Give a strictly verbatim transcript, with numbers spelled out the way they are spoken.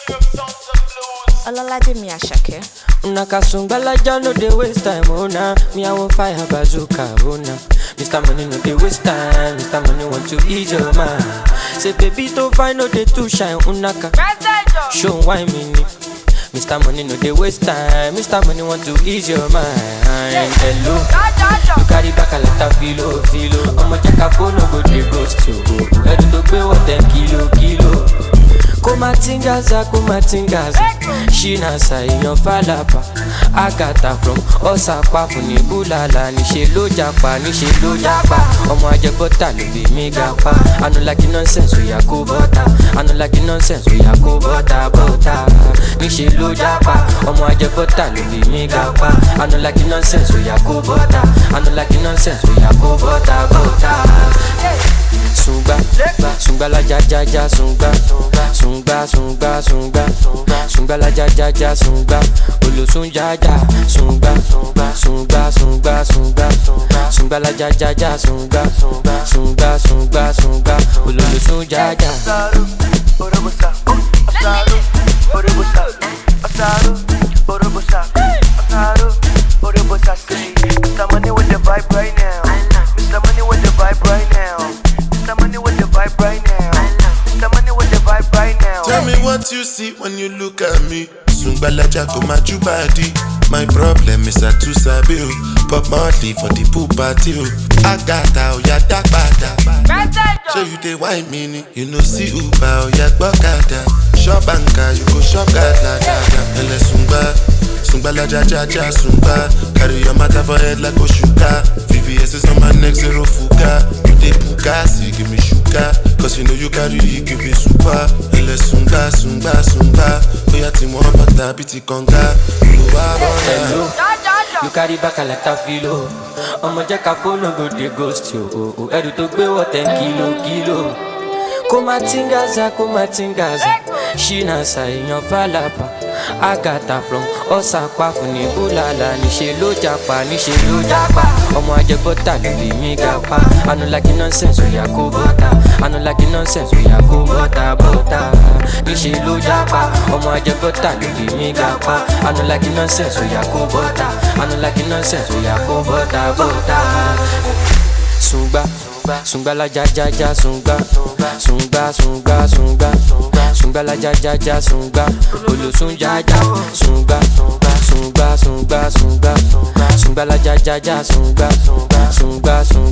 Olalaje mi Ashake. Unaka sungbala ja no dey waste time, oh nah. Me I want fire bazooka, oh nah. Mister Money no dey waste time, Mister Money want to ease your mind. Say baby to find no dey too shine, unaka. Show why me ni. Mister Money no dey waste time, Mister Money want to ease your mind. Hello, you carry back a lot of filo, filo. I'ma check a phone, no go dey ghost you. Ready to pay what ten kilo, kilo. Kumatingaza, kumatingaza. Shina sa iyan falapa. Agata from Osapa funi bulala. Níṣe ló japa, níṣe ló japa. Ọmọ ajẹbọta ló bí mi gapa. I no like nonsense, oya kó bọ́ta. I no like nonsense, oya kó bọ́ta, bọ́ta. Níṣe ló japa. Ọmọ ajẹbọta ló bí mi gapa. I no like nonsense, oya kó bọ́ta. I no like nonsense, oya kó bọ́ta, bọ́ta. Sungba, sungba la ja ja ja sungba, sungba sungba sungba, sungba la ja ja ja sungba, olosun ja ja sungba, sungba sungba sungba, sungba la ja ja ja sungba, sungba sungba sungba, olosun ja ja. Asaru, orobosa, asaru, orobosa, asaru, orobosa, asaru, orobosa. Mister Money with the vibe right now. Mister Money with the vibe right now. Mister Money with the vibe right now. Mister Money with the vibe right now. Tell me what you see when you look at me. Sungbalaja go my body. My problem is I too sabi o. Pop Marley for the pool party o. Agata o ya dagbada. So you dey wine me ni. You know see Uber o ya gbọ́kada. Shop banker you go shop gada gada. Ele sungba. Sungbalaja ja ja sungba. Carry your matter for head like Oshuka. V V S is on my neck zero fuga. You dey puka, see give me sugar. Cause you know you carry it, give me super. Ele sunga, sunga, sunga. Oya ti mo bata biti konga. Hello, you carry back a lot of filo. I'ma check a phone, no go dey ghost you. Oh, oh, ready to pay what ten kilo, kilo. Kumatingaza, kumatingaza. Shina sa iyan falapa. Agata from Osapa funi bulala. Níṣe ló japa, níṣe ló japa. Ọmọ ajẹbọta ló bí mi gapa. I no like nonsense, oya kó bọ́ta. I no like nonsense, oya kó bọ́ta, bọ́ta. Níṣe ló japa. Ọmọ ajẹbọta ló bí mi gapa. I no like nonsense, oya kó bọ́ta. I no like nonsense, oya kó bọ́ta, bọ́ta. Sungba, sungba la ja ja ja sungba, sungba sungba sungba, sungba la ja ja ja sungba, olosun ja ja sungba, sungba sungba sungba, sungba la ja ja ja sungba, sungba sungba.